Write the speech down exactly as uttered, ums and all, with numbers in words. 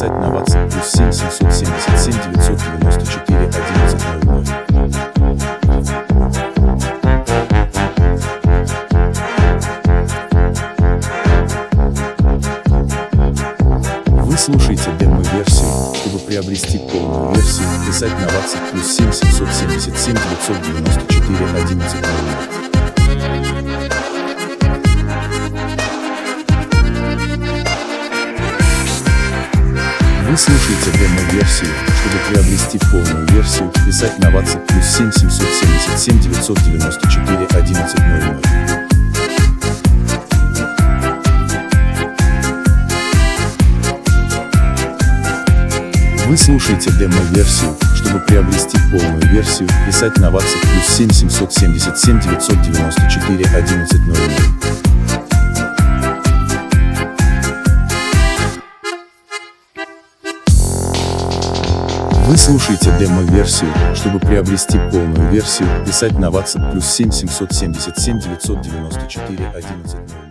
писать на WhatsApp плюс семь семьсот семьдесят семь девятьсот девяносто четыре одиннадцать ноль ноль. Вы слушаете демо-версию. Чтобы приобрести полную версию, писать на WhatsApp плюс семь семьсот семьдесят семь девятьсот девяносто четыре одиннадцать ноль ноль. Вы слушаете демо-версию. Чтобы приобрести полную версию, писать на WhatsApp плюс семь семьсот семьдесят семь девятьсот девяносто четыре одиннадцать ноль ноль. Вы слушаете демо-версию. Чтобы приобрести полную версию, писать на WhatsApp плюс семь семьсот семьдесят семь девятьсот девяносто четыре одиннадцать ноль ноль. Вы слушаете демо-версию. Чтобы приобрести полную версию, писать на WhatsApp плюс семь семьсот семьдесят семь девятьсот девяносто четыре одиннадцать ноль ноль.